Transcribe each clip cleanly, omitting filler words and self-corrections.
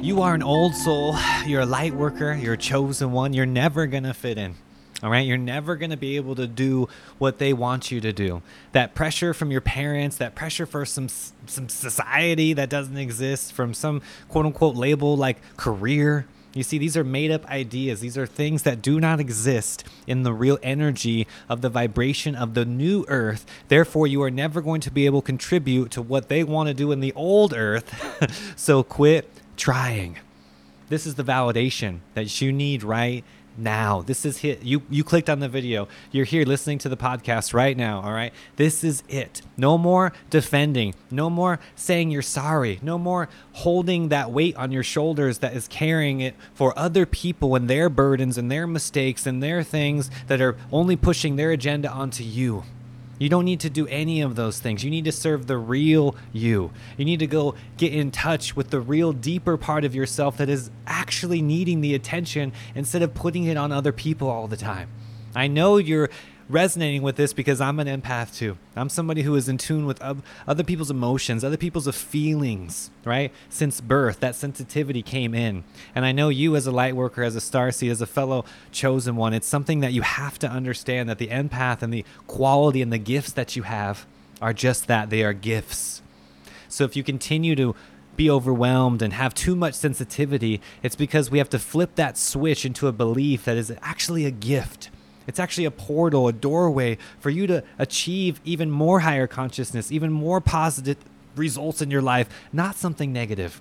You are an old soul. You're a light worker. You're a chosen one. You're never going to fit in. All right. You're never going to be able to do what they want you to do. That pressure from your parents, that pressure for some society that doesn't exist, from some quote unquote label like career. You see, these are made up ideas. These are things that do not exist in the real energy of the vibration of the new earth. Therefore, you are never going to be able to contribute to what they want to do in the old earth. So quit trying. This is the validation that you need right now. This is it. You clicked on the video. You're here listening to the podcast right now. All right. This is it. No more defending. No more saying you're sorry. No more holding that weight on your shoulders that is carrying it for other people and their burdens and their mistakes and their things that are only pushing their agenda onto you. You don't need to do any of those things. You need to serve the real you. You need to go get in touch with the real deeper part of yourself that is actually needing the attention instead of putting it on other people all the time. I know you're resonating with this because I'm an empath too. I'm somebody who is in tune with other people's emotions, other people's feelings, right? Since birth, that sensitivity came in. And I know you as a light worker, as a starseed, as a fellow chosen one, it's something that you have to understand, that the empath and the quality and the gifts that you have are just that. They are gifts. So if you continue to be overwhelmed and have too much sensitivity, it's because we have to flip that switch into a belief that is actually a gift. It's actually a portal, a doorway for you to achieve even more higher consciousness, even more positive results in your life, not something negative.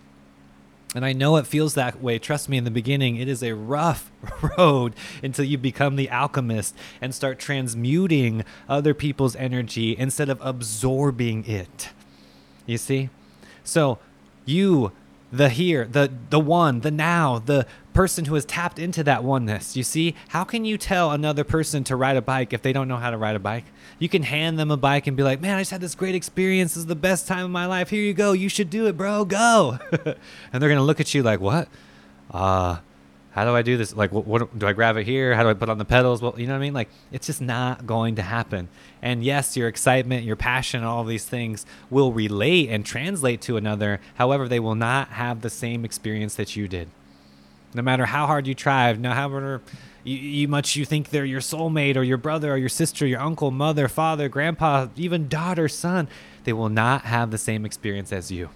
And I know it feels that way. Trust me, in the beginning, it is a rough road until you become the alchemist and start transmuting other people's energy instead of absorbing it. You see? So you, the here, the one, the now, the person who has tapped into that oneness. You see, how can you tell another person to ride a bike if they don't know how to ride a bike? You can hand them a bike and be like, man, I just had this great experience. This is the best time of my life. Here you go. You should do it, bro. Go. And they're going to look at you like, what? How do I do this? Like, what do I grab it here? How do I put on the pedals? Well, you know what I mean? Like, it's just not going to happen. And yes, your excitement, your passion, all of these things will relate and translate to another. However, they will not have the same experience that you did. No matter how hard you try, no however much you think they're your soulmate or your brother or your sister, your uncle, mother, father, grandpa, even daughter, son, they will not have the same experience as you.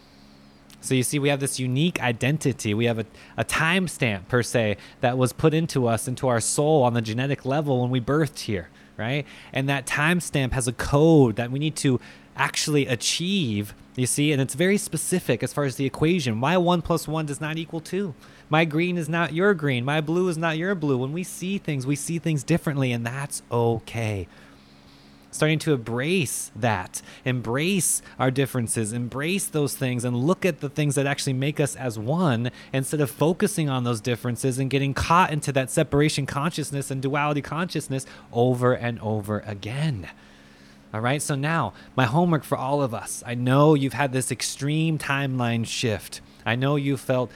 So you see, we have this unique identity. We have a timestamp, per se, that was put into us, into our soul on the genetic level when we birthed here, right? And that timestamp has a code that we need to actually achieve, you see, and it's very specific as far as the equation. Why 1 + 1 does not equal 2. My green is not your green. My blue is not your blue. When we see things differently, and that's okay. Starting to embrace that, embrace our differences, embrace those things, and look at the things that actually make us as one instead of focusing on those differences and getting caught into that separation consciousness and duality consciousness over and over again. All right, so now my homework for all of us. I know you've had this extreme timeline shift. I know you felt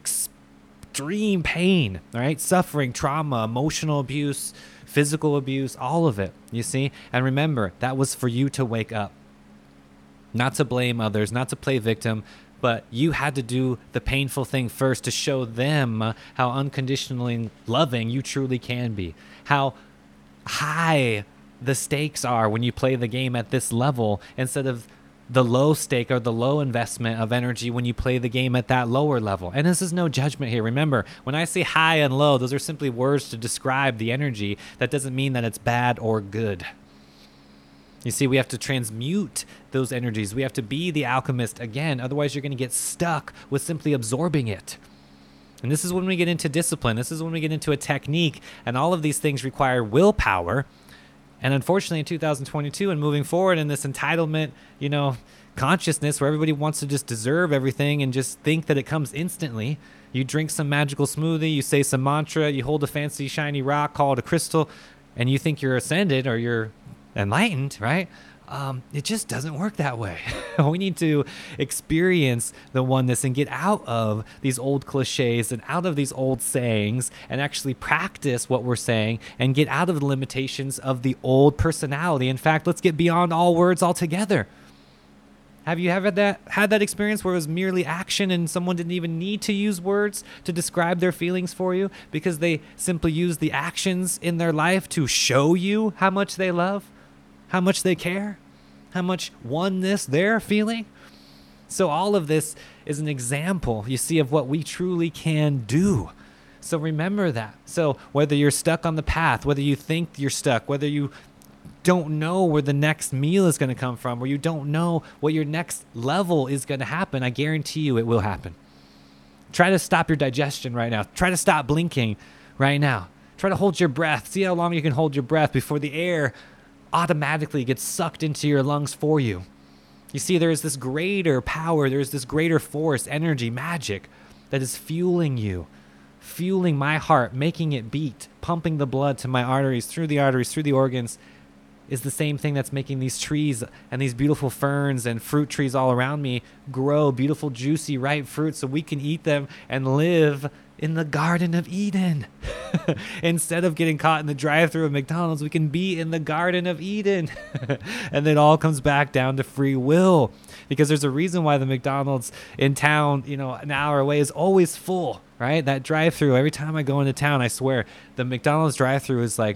extreme pain, all right, suffering, trauma, emotional abuse, physical abuse, all of it, you see? And remember, that was for you to wake up. Not to blame others, not to play victim, but you had to do the painful thing first to show them how unconditionally loving you truly can be. How high the stakes are when you play the game at this level instead of the low stake or the low investment of energy when you play the game at that lower level. And this is no judgment here. Remember, when I say high and low, those are simply words to describe the energy. That doesn't mean that it's bad or good. You see, we have to transmute those energies. We have to be the alchemist again. Otherwise, you're going to get stuck with simply absorbing it. And this is when we get into discipline. This is when we get into a technique. And all of these things require willpower. And unfortunately, in 2022 and moving forward in this entitlement, consciousness where everybody wants to just deserve everything and just think that it comes instantly. You drink some magical smoothie, you say some mantra, you hold a fancy shiny rock, call it a crystal, and you think you're ascended or you're enlightened, right? It just doesn't work that way. We need to experience the oneness and get out of these old cliches and out of these old sayings and actually practice what we're saying and get out of the limitations of the old personality. In fact, let's get beyond all words altogether. Have you ever had that experience where it was merely action and someone didn't even need to use words to describe their feelings for you because they simply used the actions in their life to show you how much they love, how much they care, how much oneness they're feeling? So all of this is an example, you see, of what we truly can do. So remember that. So whether you're stuck on the path, whether you think you're stuck, whether you don't know where the next meal is going to come from, or you don't know what your next level is going to happen, I guarantee you it will happen. Try to stop your digestion right now. Try to stop blinking right now. Try to hold your breath. See how long you can hold your breath before the air automatically gets sucked into your lungs for you. You see, there is this greater power, there is this greater force, energy, magic that is fueling you, fueling my heart, making it beat, pumping the blood to my arteries, through the organs, is the same thing that's making these trees and these beautiful ferns and fruit trees all around me grow beautiful, juicy, ripe fruit so we can eat them and live in the Garden of Eden. Instead of getting caught in the drive-thru of McDonald's, we can be in the Garden of Eden. And it all comes back down to free will, because there's a reason why the McDonald's in town, an hour away is always full, right? That drive-thru, every time I go into town, I swear, the McDonald's drive-thru is like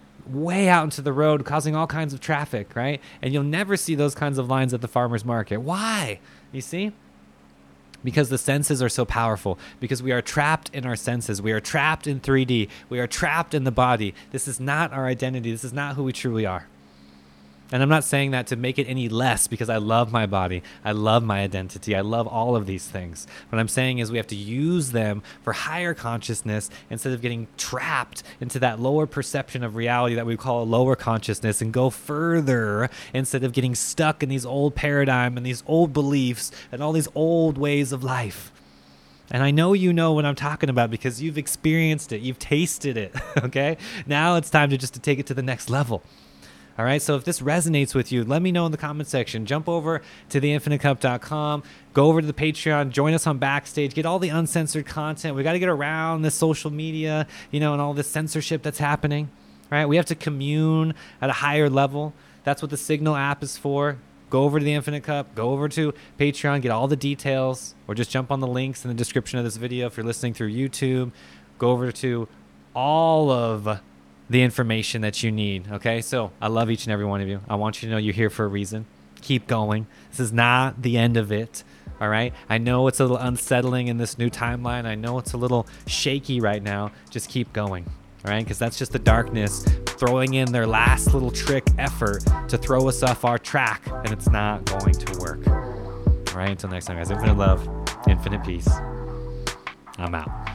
way out into the road, causing all kinds of traffic, right? And you'll never see those kinds of lines at the farmer's market. Why? You see? Because the senses are so powerful, because we are trapped in our senses. We are trapped in 3D. We are trapped in the body. This is not our identity. This is not who we truly are. And I'm not saying that to make it any less, because I love my body. I love my identity. I love all of these things. What I'm saying is we have to use them for higher consciousness instead of getting trapped into that lower perception of reality that we call a lower consciousness, and go further instead of getting stuck in these old paradigm and these old beliefs and all these old ways of life. And I know you know what I'm talking about because you've experienced it. You've tasted it, okay? Now it's time to take it to the next level. All right, so if this resonates with you, let me know in the comment section. Jump over to theinfinitecup.com, go over to the Patreon, join us on Backstage, get all the uncensored content. We got to get around this social media, and all this censorship that's happening, right? We have to commune at a higher level. That's what the Signal app is for. Go over to the Infinite Cup, go over to Patreon, get all the details, or just jump on the links in the description of this video if you're listening through YouTube. Go over to all of the information that you need. Okay, so I love each and every one of you. I want you to know you're here for a reason. Keep going. This is not the end of it. All right, I know it's a little unsettling in this new timeline. I know it's a little shaky right now. Just keep going. All right, because that's just the darkness throwing in their last little trick effort to throw us off our track, and it's not going to work. All right, until next time, guys. Infinite love, infinite peace. I'm out.